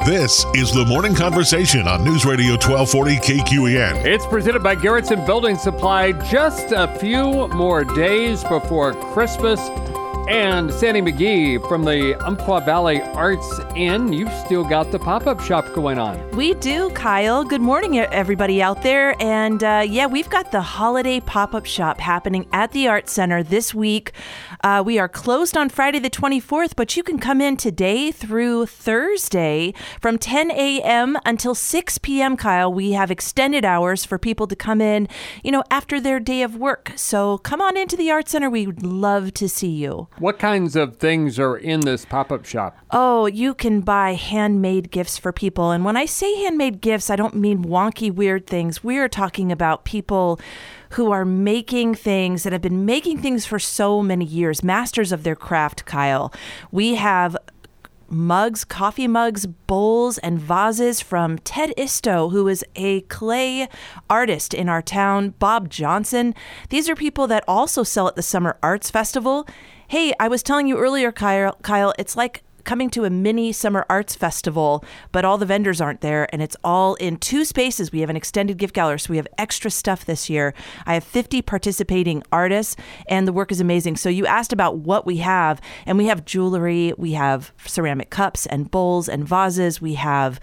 This is the Morning Conversation on News Radio 1240 KQEN. It's presented by Garrettson Building Supply. Just a few more days before Christmas. And Sandy McGee from the Umpqua Valley Arts Inn, you've still got the pop-up shop going on. We do, Kyle. Good morning, everybody out there. And we've got the holiday pop-up shop happening at the Arts Center this week. We are closed on Friday the 24th, but you can come in today through Thursday from 10 a.m. until 6 p.m., Kyle. We have extended hours for people to come in, after their day of work. So come on into the Arts Center. We would love to see you. What kinds of things are in this pop-up shop? Oh, you can buy handmade gifts for people. And when I say handmade gifts, I don't mean wonky, weird things. We are talking about people who are making things, that have been making things for so many years, masters of their craft, Kyle. We have mugs, coffee mugs, bowls, and vases from Ted Isto, who is a clay artist in our town, Bob Johnson. These are people that also sell at the Summer Arts Festival. Hey, I was telling you earlier, Kyle, it's like coming to a mini Summer Arts Festival, but all the vendors aren't there, and it's all in two spaces. We have an extended gift gallery, so we have extra stuff this year. I have 50 participating artists, and the work is amazing. So you asked about what we have, and we have jewelry, we have ceramic cups and bowls and vases, we have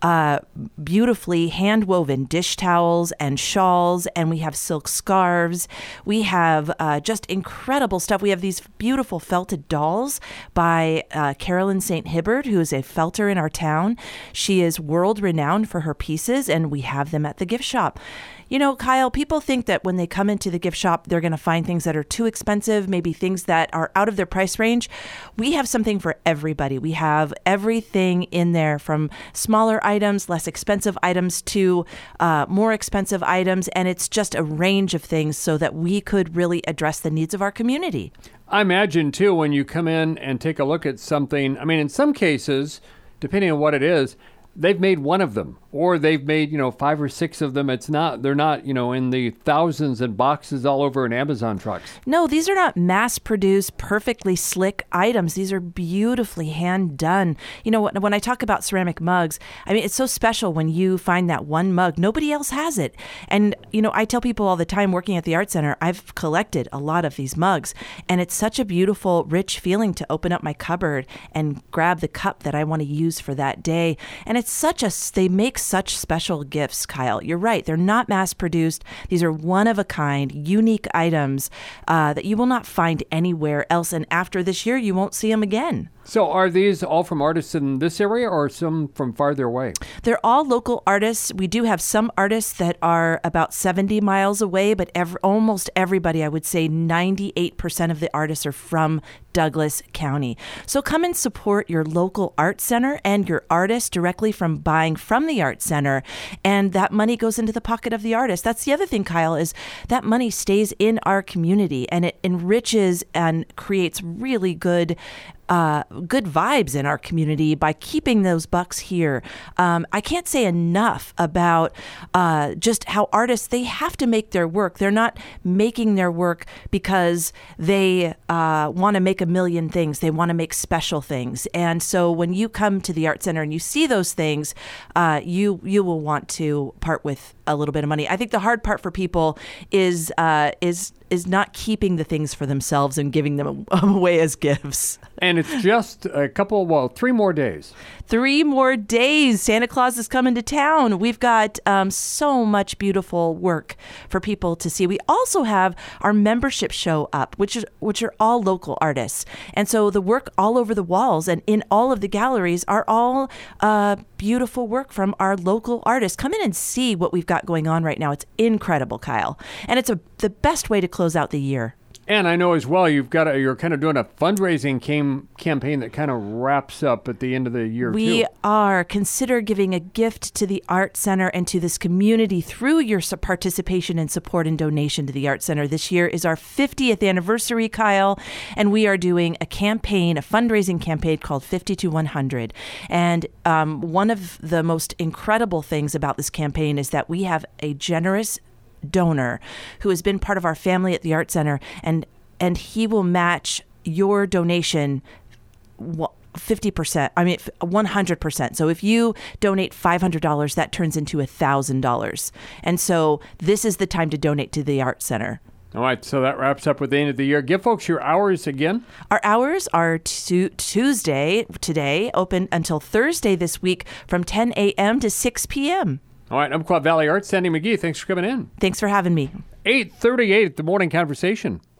beautifully hand-woven dish towels and shawls, and we have silk scarves. We have just incredible stuff. We have these beautiful felted dolls by Carolyn St. Hibbert, who is a felter in our town. She is world-renowned for her pieces, and we have them at the gift shop. Kyle, people think that when they come into the gift shop, they're going to find things that are too expensive, maybe things that are out of their price range. We have something for everybody. We have everything in there, from smaller items, less expensive items, to more expensive items. And it's just a range of things so that we could really address the needs of our community. I imagine, too, when you come in and take a look at something, in some cases, depending on what it is, they've made one of them, or they've made, 5 or 6 of them. They're not, in the thousands and boxes all over in Amazon trucks. No, these are not mass-produced, perfectly slick items. These are beautifully hand-done. When I talk about ceramic mugs, it's so special when you find that one mug. Nobody else has it. And, I tell people all the time working at the Art Center, I've collected a lot of these mugs, and it's such a beautiful, rich feeling to open up my cupboard and grab the cup that I want to use for that day. And they make such special gifts, Kyle. You're right. They're not mass produced. These are one of a kind, unique items that you will not find anywhere else. And after this year, you won't see them again. So are these all from artists in this area or some from farther away? They're all local artists. We do have some artists that are about 70 miles away, but almost everybody, I would say 98% of the artists are from Douglas County. So come and support your local art center and your artists directly from buying from the art center. And that money goes into the pocket of the artist. That's the other thing, Kyle, is that money stays in our community and it enriches and creates really good vibes in our community by keeping those bucks here. I can't say enough about just how artists, they have to make their work. They're not making their work because they want to make a million things. They want to make special things. And so when you come to the Art Center and you see those things, you will want to part with a little bit of money. I think the hard part for people is not keeping the things for themselves and giving them away as gifts. And it's just 3 more days. 3 more days. Santa Claus is coming to town. We've got so much beautiful work for people to see. We also have our membership show up, which are all local artists. And so the work all over the walls and in all of the galleries are all beautiful work from our local artists. Come in and see what we've got going on right now. It's incredible, Kyle. And it's the best way to close out the year. And I know as well you're kind of doing a fundraising campaign that kind of wraps up at the end of the year. We are. Consider giving a gift to the Art Center and to this community through your participation and support and donation to the Art Center. This year is our 50th anniversary, Kyle, and we are doing a fundraising campaign called 50 to 100. And one of the most incredible things about this campaign is that we have a generous donor who has been part of our family at the Art Center, and he will match your donation 50%. I mean, 100%. So if you donate $500, that turns into $1,000. And so this is the time to donate to the Art Center. All right, so that wraps up with the end of the year. Give folks your hours again. Our hours are Tuesday today, open until Thursday this week from 10 a.m. to 6 p.m. All right, Umpqua Valley Arts, Sandy McGee, thanks for coming in. Thanks for having me. 8:38 at the Morning Conversation.